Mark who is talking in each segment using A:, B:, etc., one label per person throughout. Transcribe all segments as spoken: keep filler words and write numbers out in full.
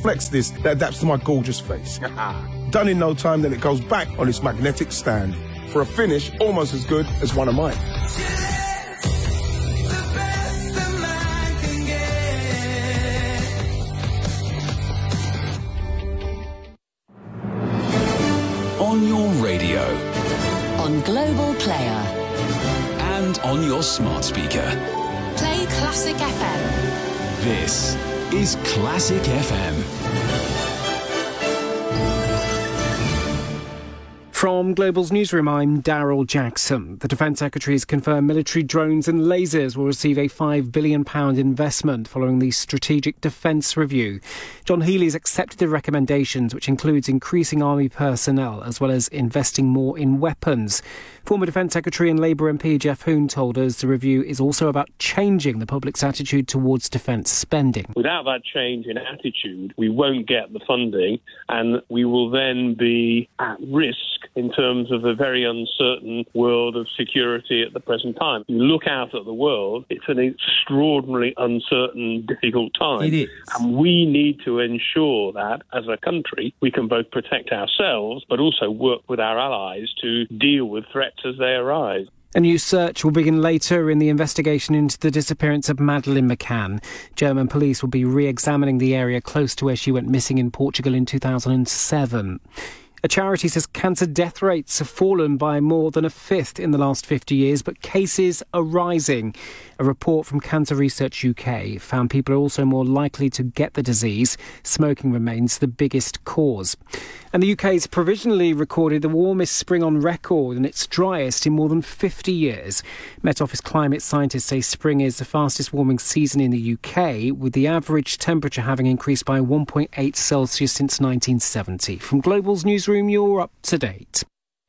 A: flex this that adapts to my gorgeous face. Done in no time, then it goes back on its magnetic stand for a finish almost as good as one of mine.
B: On your radio.
C: On Global Player.
B: And on your smart speaker.
C: Play Classic F M.
B: This is Classic F M.
D: From Global's newsroom, I'm Daryl Jackson. The Defence Secretary has confirmed military drones and lasers will receive a five billion pounds investment following the Strategic Defence Review. John Healey's accepted the recommendations, which includes increasing army personnel as well as investing more in weapons. Former Defence Secretary and Labour M P Jeff Hoon told us the review is also about changing the public's attitude towards defence spending.
E: Without that change in attitude, we won't get the funding and we will then be at risk in terms of a very uncertain world of security at the present time. You look out at the world, it's an extraordinarily uncertain, difficult time.
F: It is.
E: And we need to ensure that, as a country, we can both protect ourselves but also work with our allies to deal with threats as they arise.
D: A new search will begin later in the investigation into the disappearance of Madeleine McCann. German police will be re-examining the area close to where she went missing in Portugal in two thousand seven. A charity says cancer death rates have fallen by more than a fifth in the last fifty years, but cases are rising. A report from Cancer Research U K found people are also more likely to get the disease. Smoking remains the biggest cause. And the U K's provisionally recorded the warmest spring on record and its driest in more than fifty years. Met Office climate scientists say spring is the fastest warming season in the U K, with the average temperature having increased by one point eight Celsius since nineteen seventy. From Global's newsroom, you're up to date.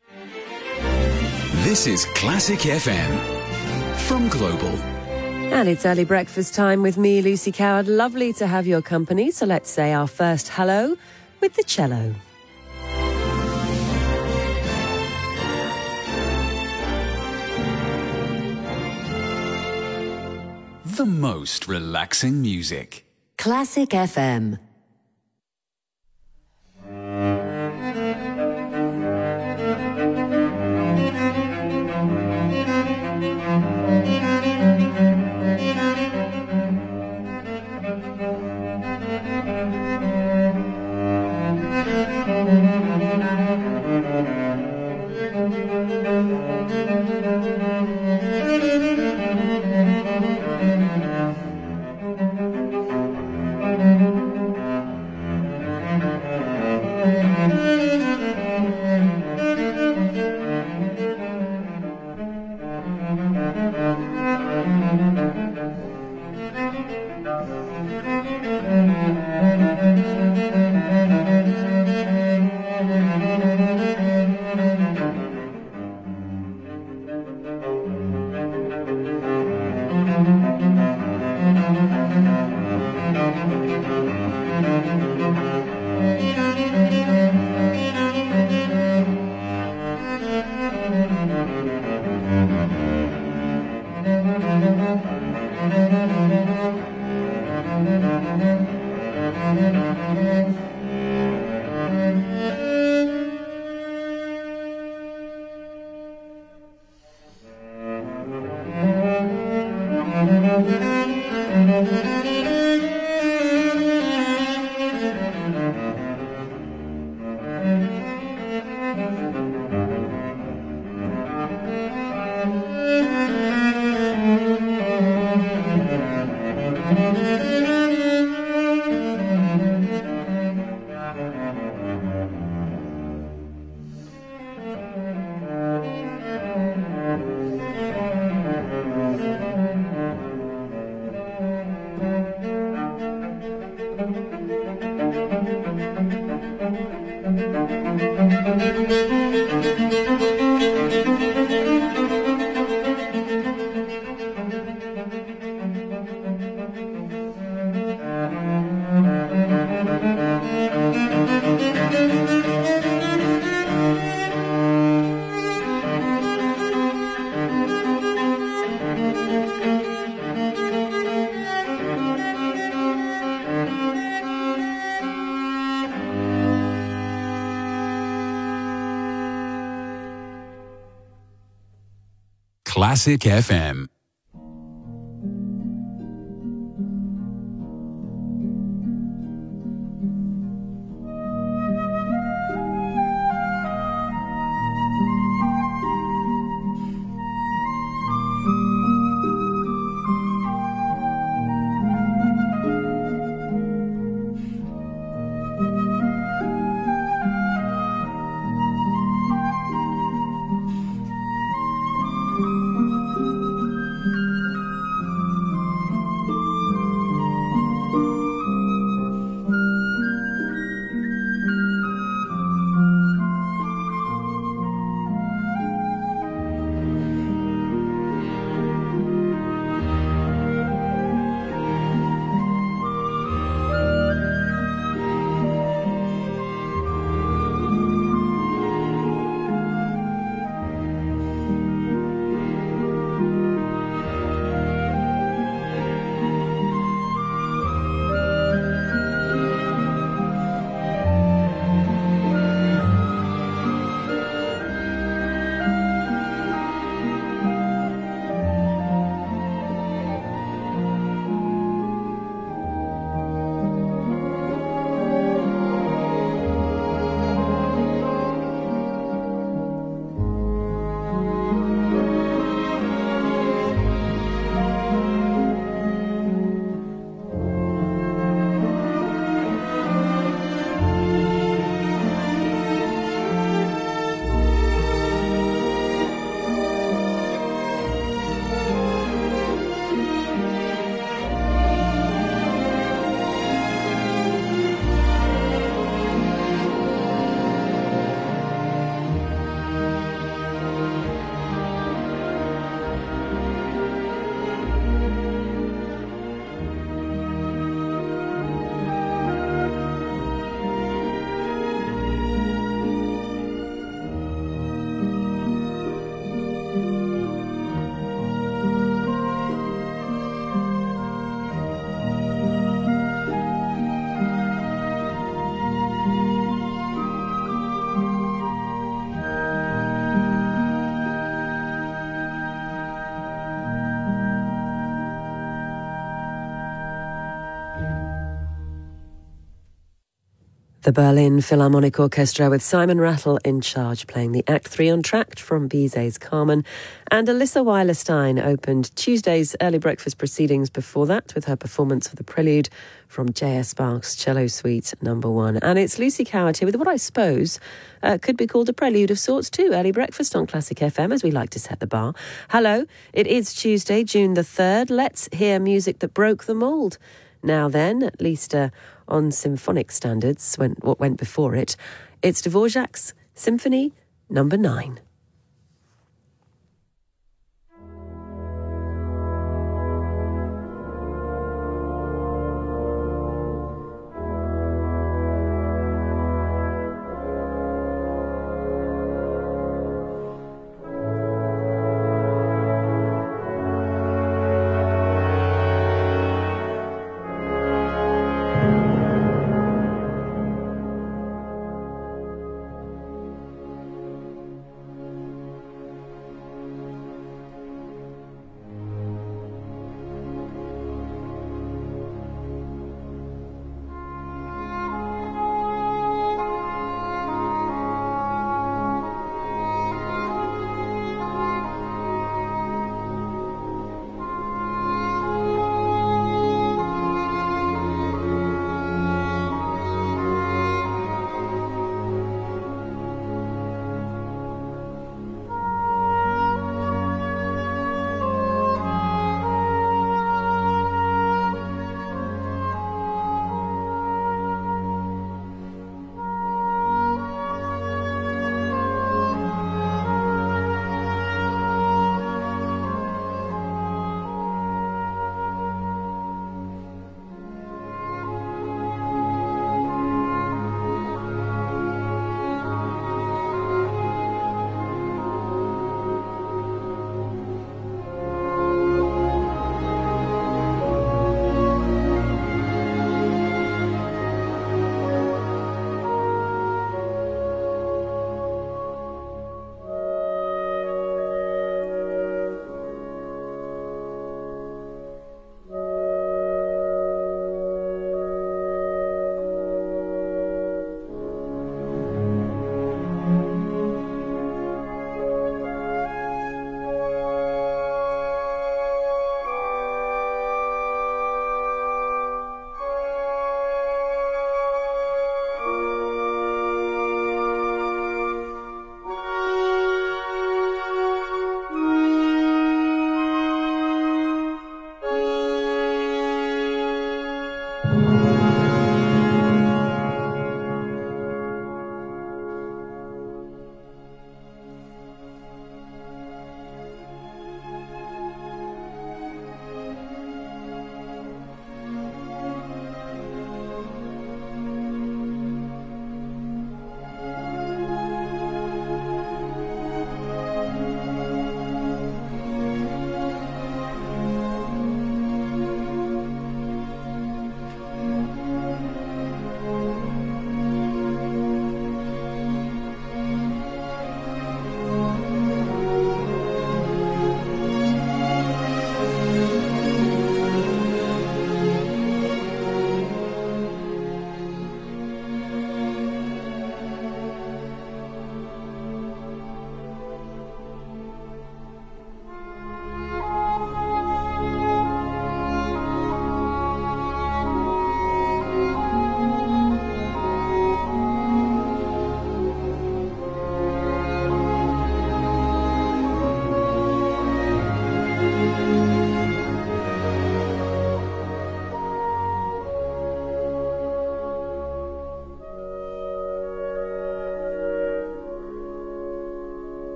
B: This is Classic F M from Global.
G: And it's early breakfast time with me, Lucy Coward. Lovely to have your company. So let's say our first hello with the cello.
B: The most relaxing music.
C: Classic F M.
B: Classic F M.
G: The Berlin Philharmonic Orchestra with Simon Rattle in charge, playing the Act three entr'acte from Bizet's Carmen. And Alyssa Weilerstein opened Tuesday's early breakfast proceedings before that with her performance of the prelude from J S Bach's Cello Suite number one. And it's Lucy Coward here with what I suppose uh, could be called a prelude of sorts too. Early breakfast on Classic F M, as we like to set the bar. Hello, it is Tuesday, June the third. Let's hear music that broke the mould. Now then, at least uh, on symphonic standards, when, what went before it, it's Dvorak's Symphony number nine.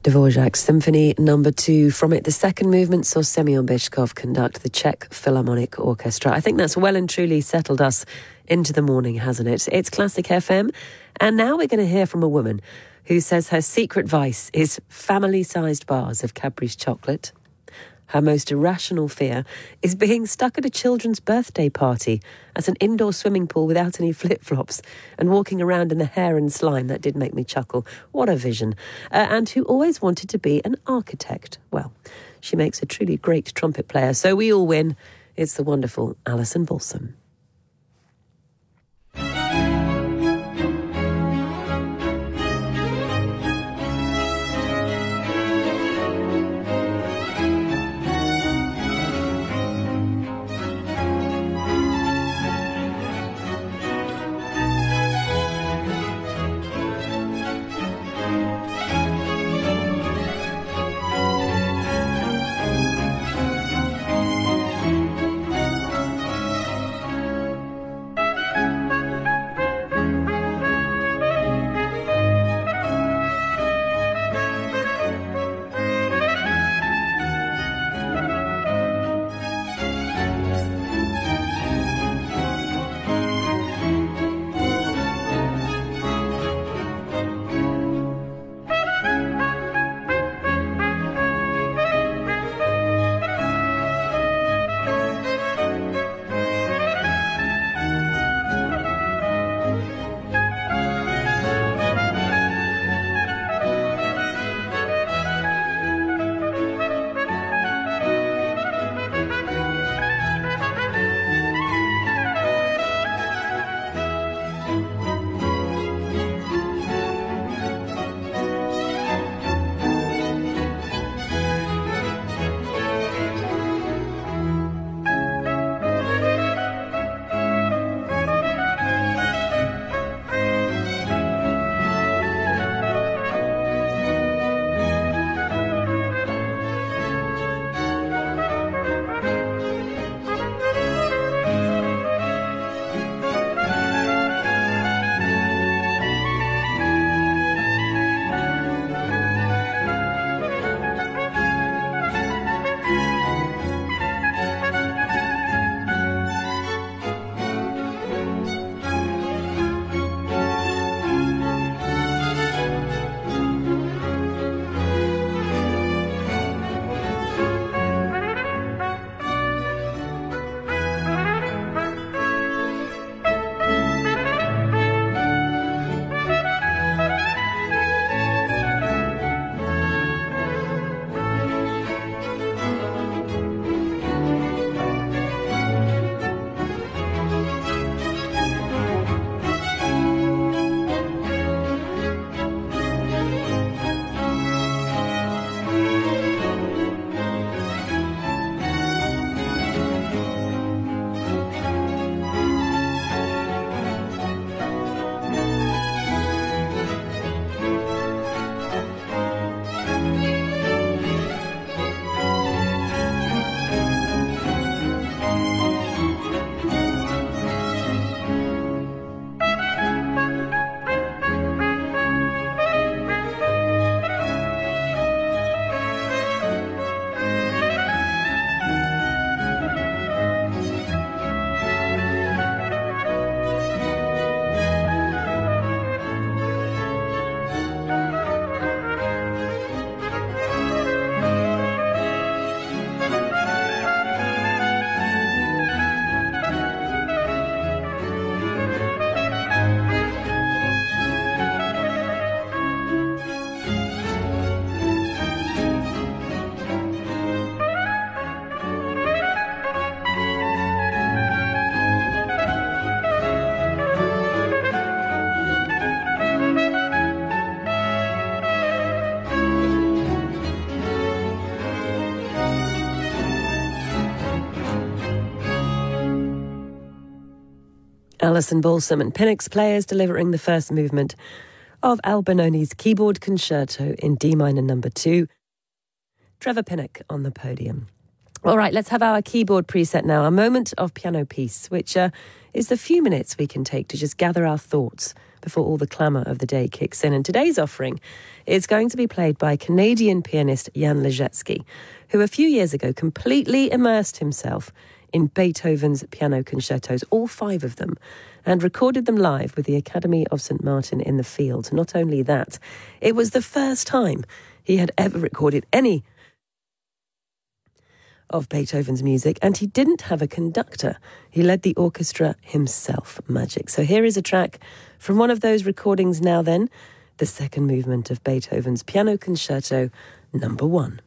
G: Dvorak's Symphony Number Two. From it, the second movement saw Semyon Bychkov conduct the Czech Philharmonic Orchestra. I think that's well and truly settled us into the morning, hasn't it? It's Classic F M, and now we're going to hear from a woman who says her secret vice is family-sized bars of Cadbury's chocolate. Her most irrational fear is being stuck at a children's birthday party at an indoor swimming pool without any flip-flops and walking around in the hair and slime. That did make me chuckle. What a vision. Uh, and who always wanted to be an architect. Well, she makes a truly great trumpet player, so we all win. It's the wonderful Alison Balsam. Alison Balsam and Pinnock's players delivering the first movement of Albinoni's keyboard concerto in D minor number two. Trevor Pinnock on the podium. All right, let's have our keyboard preset now, a moment of piano peace, which uh, is the few minutes we can take to just gather our thoughts before all the clamour of the day kicks in. And today's offering is going to be played by Canadian pianist Jan Ležecký, who a few years ago completely immersed himself in Beethoven's piano concertos, all five of them, and recorded them live with the Academy of Saint Martin in the Fields. Not only that, it was the first time he had ever recorded any of Beethoven's music, and he didn't have a conductor. He led the orchestra himself. Magic. So here is a track from one of those recordings now then, the second movement of Beethoven's Piano Concerto number one.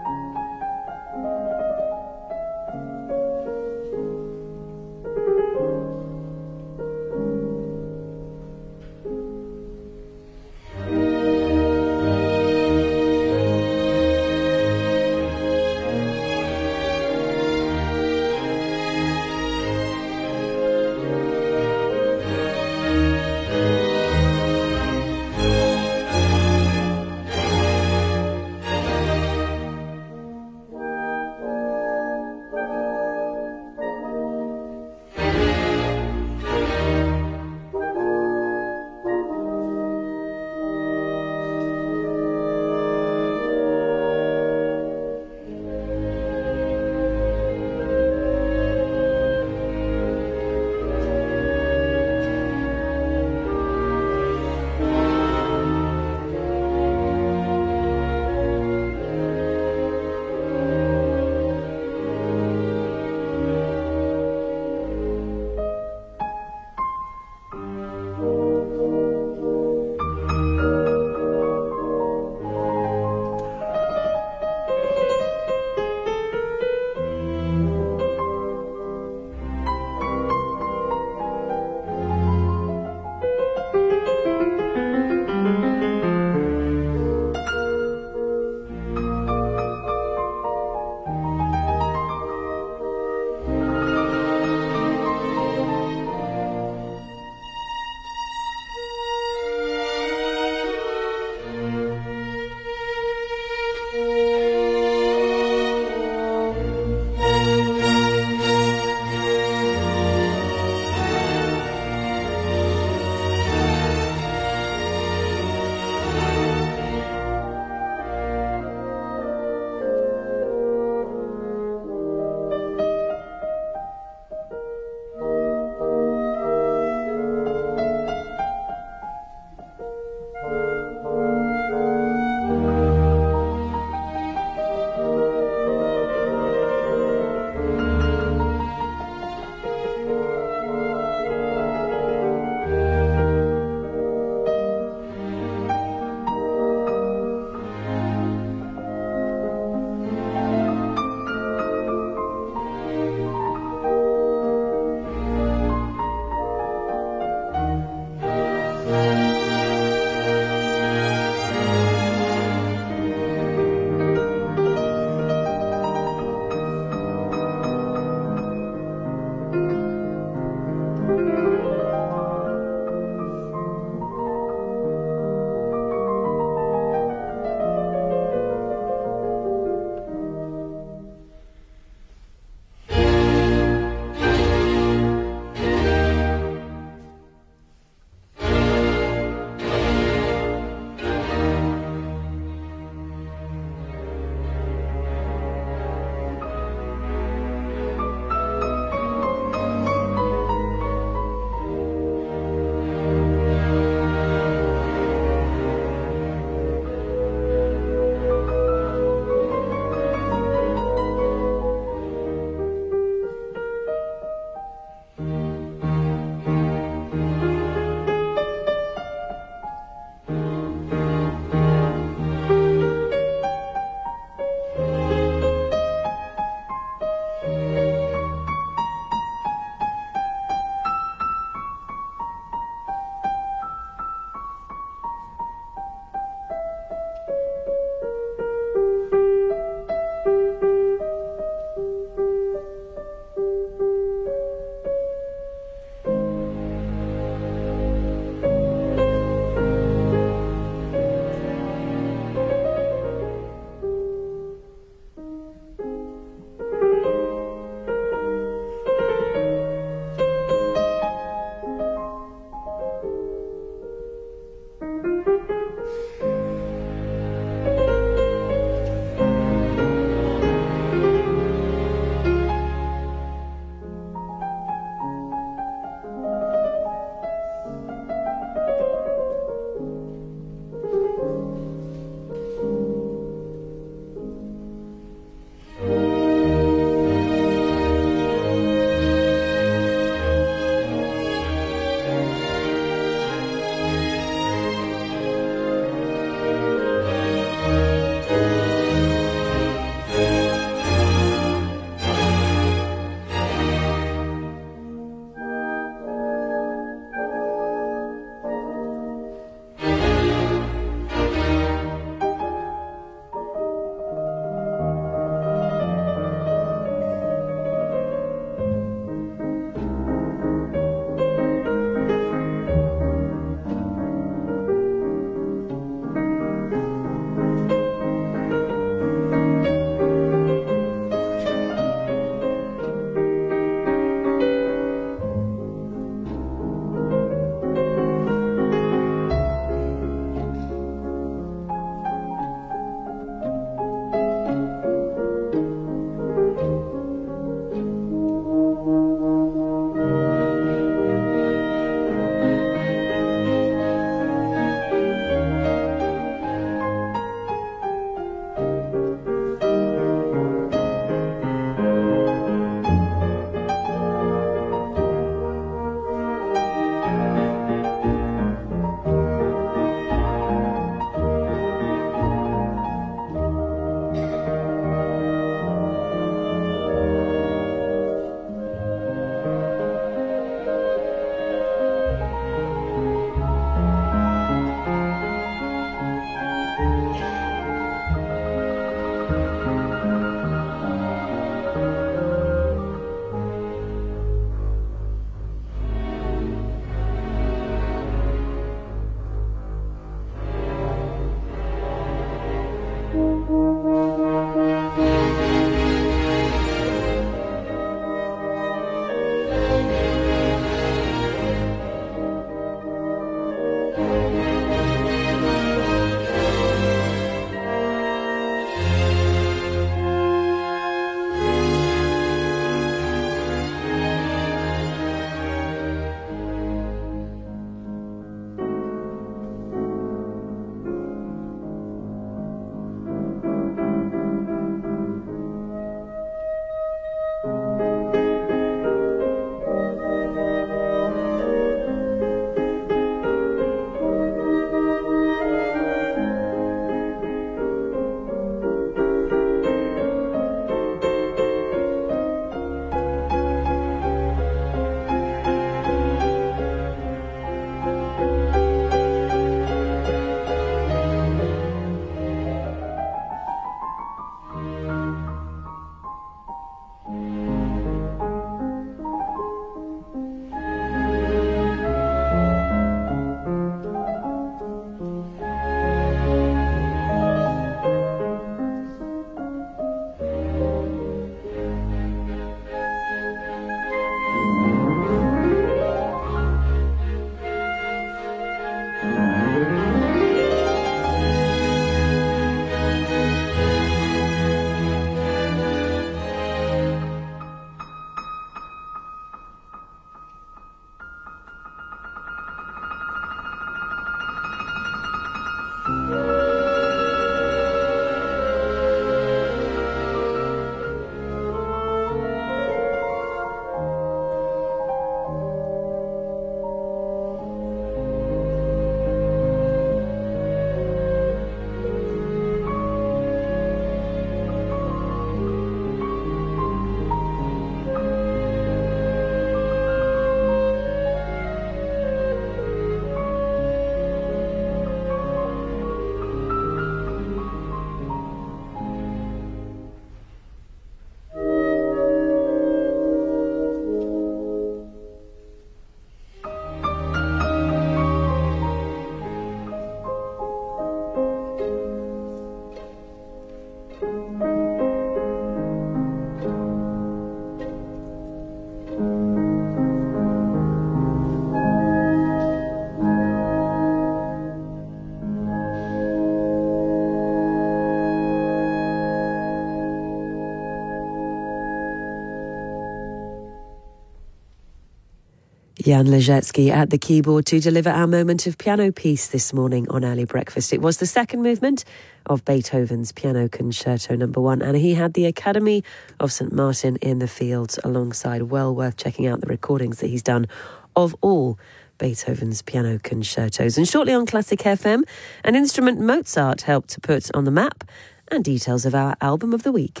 G: Jan Lezetsky at the keyboard to deliver our moment of piano peace this morning on Early Breakfast. It was the second movement of Beethoven's Piano Concerto number one, and he had the Academy of Saint Martin in the Fields alongside. Well worth checking out the recordings that he's done of all Beethoven's piano concertos. And shortly on Classic F M, an instrument Mozart helped to put on the map, and details of our album of the week.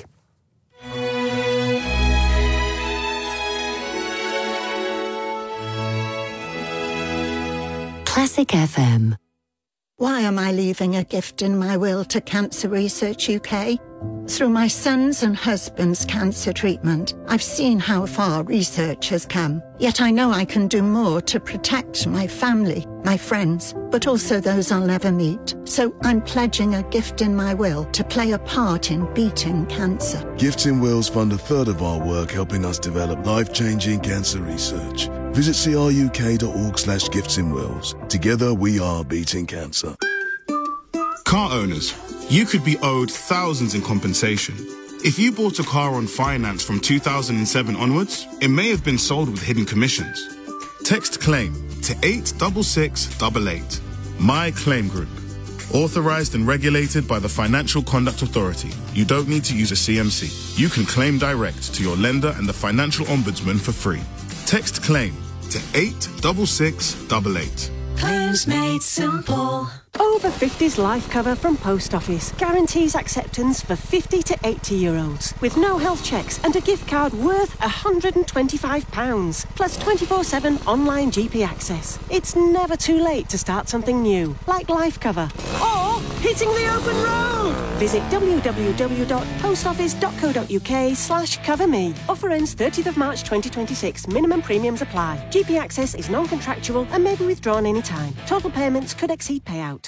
C: Classic F M.
F: Why am I leaving a gift in my will to Cancer Research U K? Through my son's and husband's cancer treatment, I've seen how far research has come. Yet I know I can do more to protect my family, my friends, but also those I'll never meet. So I'm pledging a gift in my will to play a part in beating cancer.
H: Gifts in Wills fund a third of our work helping us develop life-changing cancer research. Visit cruk.org slash gifts in wills. Together we are beating cancer.
I: Car owners, you could be owed thousands in compensation. If you bought a car on finance from two thousand seven onwards, it may have been sold with hidden commissions. Text CLAIM to eight six six eight eight. My Claim Group. Authorized and regulated by the Financial Conduct Authority. You don't need to use a C M C. You can claim direct to your lender and the Financial Ombudsman for free. Text CLAIM to eight six six eight eight.
C: Claims made simple.
J: Over fifties life cover from Post Office guarantees acceptance for fifty to eighty year olds with no health checks and a gift card worth one hundred twenty-five pounds plus twenty-four seven online G P access. It's never too late to start something new, like life cover or hitting the open road. Visit w w w dot post office dot co dot u k slash cover me. Offer ends thirtieth of March twenty twenty-six. Minimum premiums apply. G P access is non-contractual and may be withdrawn anytime. Total payments could exceed payout.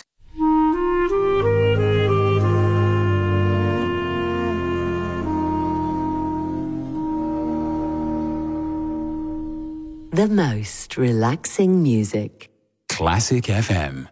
C: The most relaxing music.
B: Classic F M.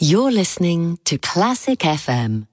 C: You're listening to Classic F M.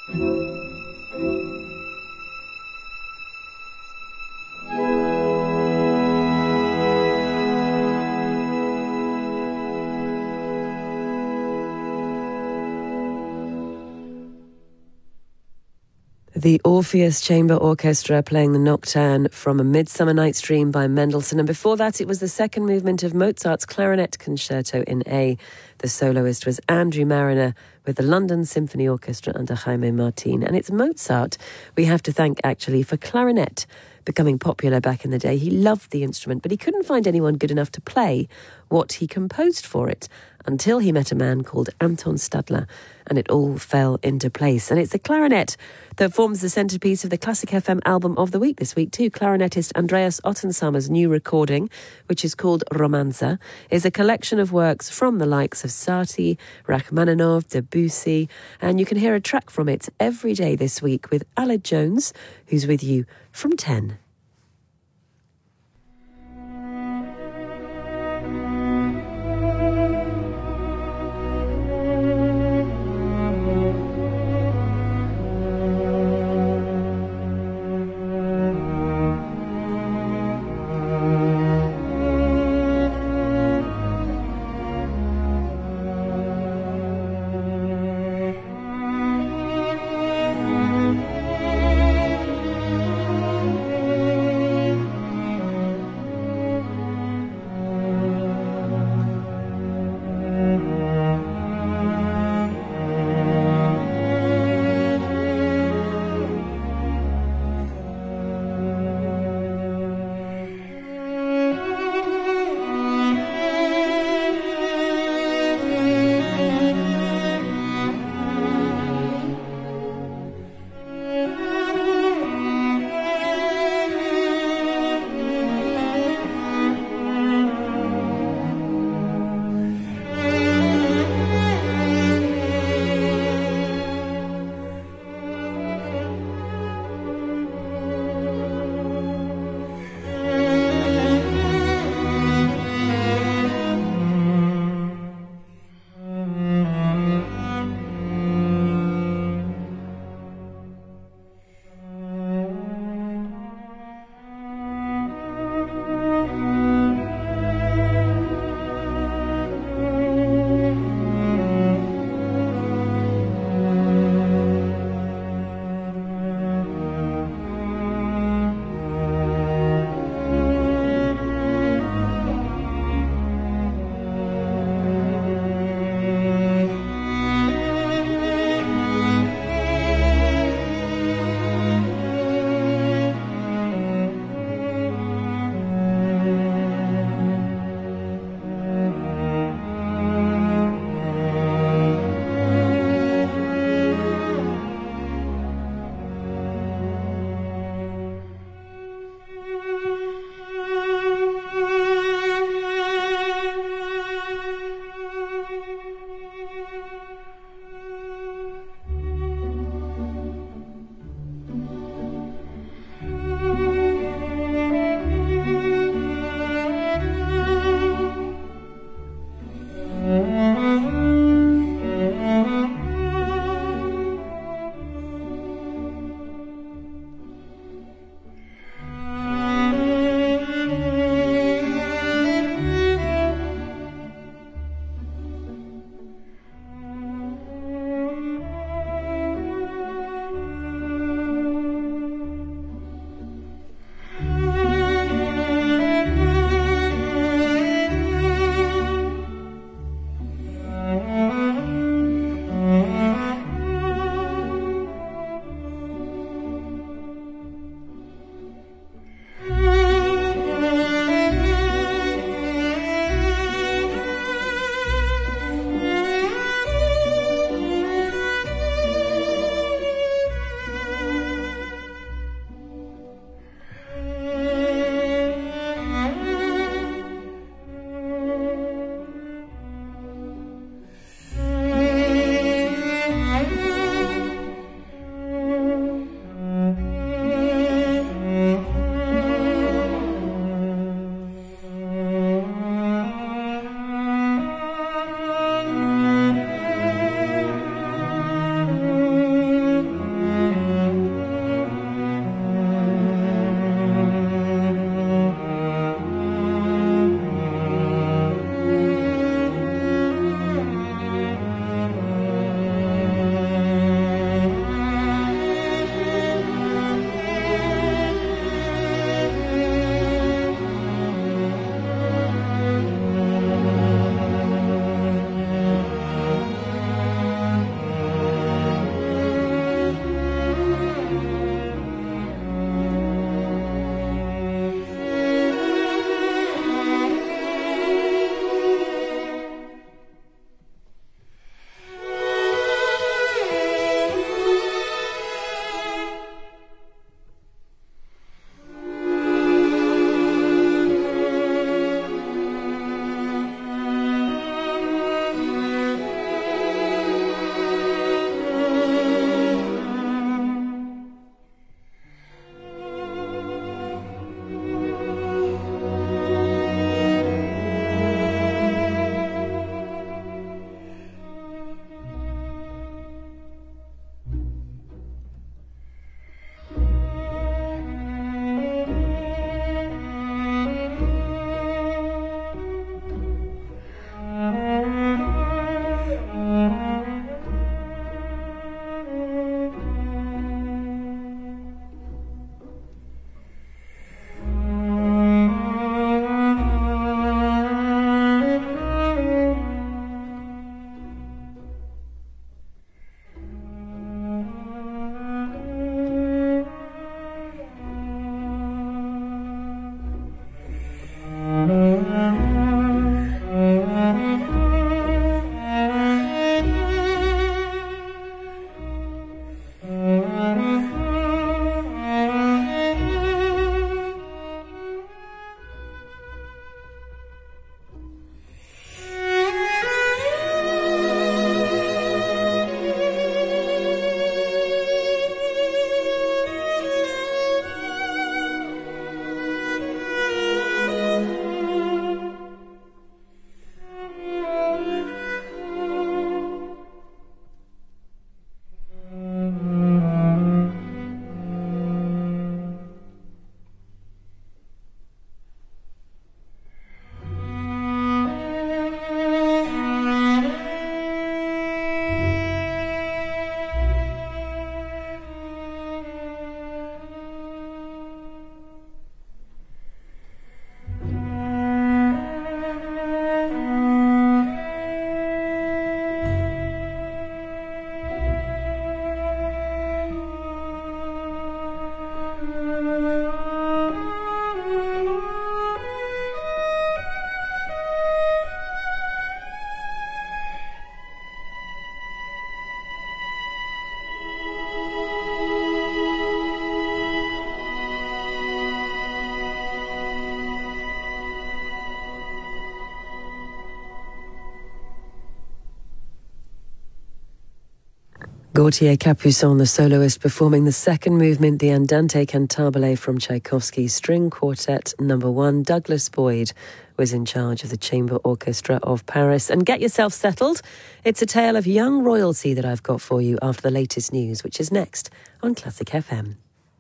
G: The Orpheus Chamber Orchestra playing the Nocturne from A Midsummer Night's Dream by Mendelssohn. And before that, it was the second movement of Mozart's Clarinet Concerto in A. The soloist was Andrew Marriner with the London Symphony Orchestra under Jaime Martin. And it's Mozart we have to thank, actually, for clarinet becoming popular back in the day. He loved the instrument, but he couldn't find anyone good enough to play what he composed for it until he met a man called Anton Stadler, and it all fell into place. And it's the clarinet that forms the centrepiece of the Classic F M album of the week this week too. Clarinetist Andreas Ottensammer's new recording, which is called Romanza, is a collection of works from the likes of Satie, Rachmaninoff, Debussy, and you can hear a track from it every day this week with Aled Jones, who's with you from ten. Gautier Capuçon, the soloist, performing the second movement, the Andante Cantabile from Tchaikovsky's String Quartet Number One. Douglas Boyd was in charge of the Chamber Orchestra of Paris. And get yourself settled. It's a tale of young royalty that I've got for you after the latest news, which is next on Classic F M.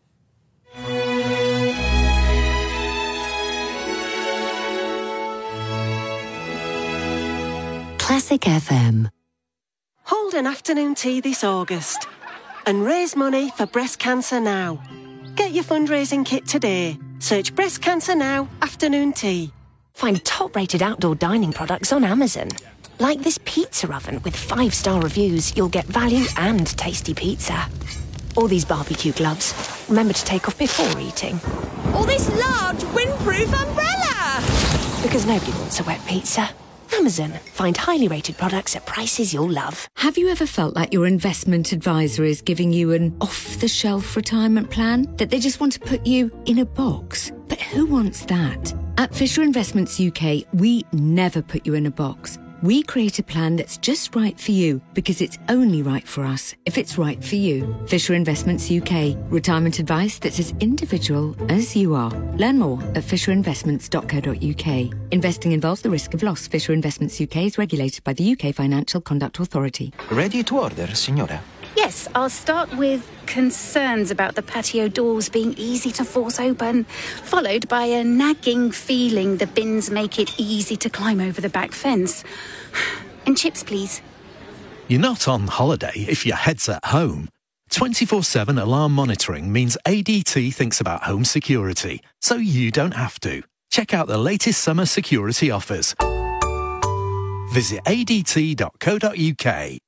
C: Classic F M.
J: Hold an afternoon tea this August and raise money for breast cancer now. Get your fundraising kit today. Search Breast Cancer Now Afternoon Tea.
K: Find top-rated outdoor dining products on Amazon. Like this pizza oven with five-star reviews, you'll get value and tasty pizza. Or these barbecue gloves. Remember to take off before eating.
L: Or this large windproof umbrella!
K: Because nobody wants a wet pizza. Amazon. Find highly rated products at prices you'll love.
M: Have you ever felt like your investment advisor is giving you an off-the-shelf retirement plan? That they just want to put you in a box? But who wants that? At Fisher Investments U K, we never put you in a box. We create a plan that's just right for you because it's only right for us if it's right for you. Fisher Investments U K. Retirement advice that's as individual as you are. Learn more at fisher investments dot co dot uk. Investing involves the risk of loss. Fisher Investments U K is regulated by the U K Financial Conduct Authority.
N: Ready to order, signora?
O: Yes, I'll start with concerns about the patio doors being easy to force open, followed by a nagging feeling the bins make it easy to climb over the back fence. And chips, please.
P: You're not on holiday if your head's at home. twenty-four seven alarm monitoring means A D T thinks about home security, so you don't have to. Check out the latest summer security offers. Visit a d t dot co dot u k.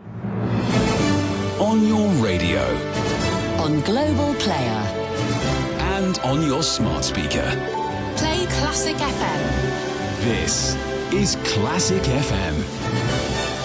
B: On your radio.
C: On Global Player.
B: And on your smart speaker.
C: Play Classic F M.
B: This is Classic F M.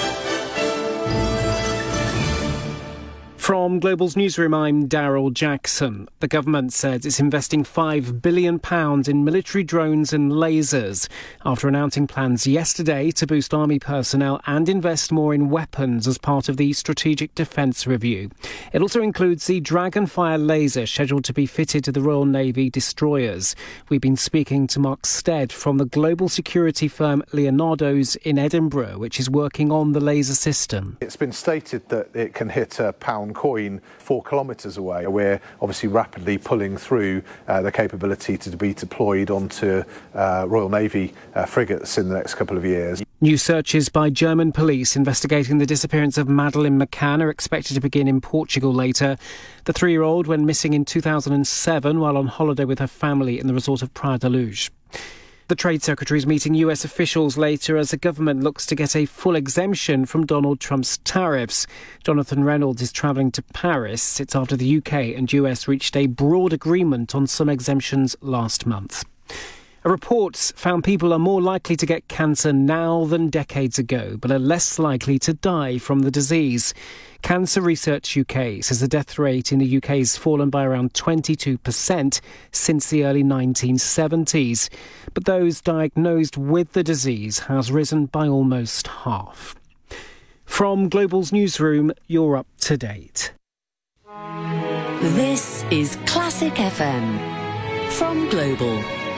D: From Global's newsroom, I'm Daryl Jackson. The government says it's investing five billion pounds in military drones and lasers after announcing plans yesterday to boost army personnel and invest more in weapons as part of the Strategic Defence Review. It also includes the Dragonfire laser scheduled to be fitted to the Royal Navy destroyers. We've been speaking to Mark Stead from the global security firm Leonardo's in Edinburgh, which is working on the laser system.
Q: It's been stated that it can hit a pound coin four kilometres away. We're obviously rapidly pulling through uh, the capability to be deployed onto uh, Royal Navy uh, frigates in the next couple of years.
D: New searches by German police investigating the disappearance of Madeleine McCann are expected to begin in Portugal later. The three-year-old went missing in two thousand seven while on holiday with her family in the resort of Praia da Luz. The Trade Secretary is meeting U S officials later as the government looks to get a full exemption from Donald Trump's tariffs. Jonathan Reynolds is travelling to Paris. It's after the U K and U S reached a broad agreement on some exemptions last month. A report found people are more likely to get cancer now than decades ago, but are less likely to die from the disease. Cancer Research U K says the death rate in the U K has fallen by around twenty-two percent since the early nineteen seventies. But those diagnosed with the disease has risen by almost half. From Global's newsroom, you're up to date.
C: This is Classic F M from Global.